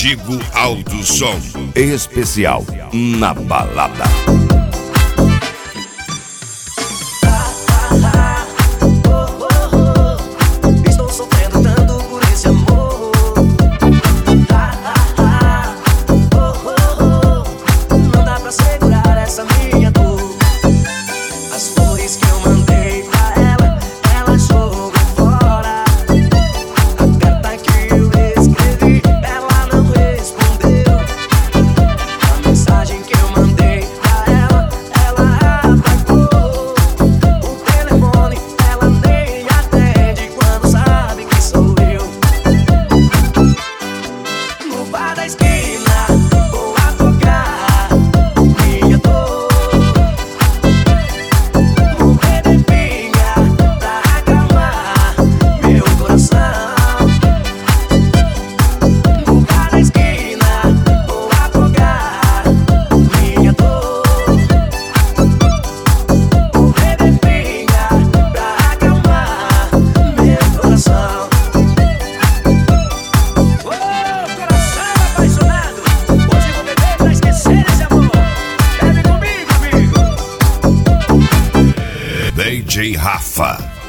Antigo Alto Som. Especial na balada. Estou sofrendo tanto por esse amor. Não dá pra segurar essa minha dor. As flores que eu mandei pra ela, ela jogou fora. A carta que eu escrevi, ela não respondeu. A mensagem que eu mandei pra ela, ela apagou. O telefone, ela nem atende quando sabe que sou eu. No bar da esquina, vou afogar minha dor. Morrer de pinga pra acalmar meu coração. No bar da esquina, vou afogar minha dor. Morrer de pinga pra acalmar meu coração. Coração apaixonado, hoje vou beber pra esquecer esse amor. Bebe comigo, amigo. DJ Rafa.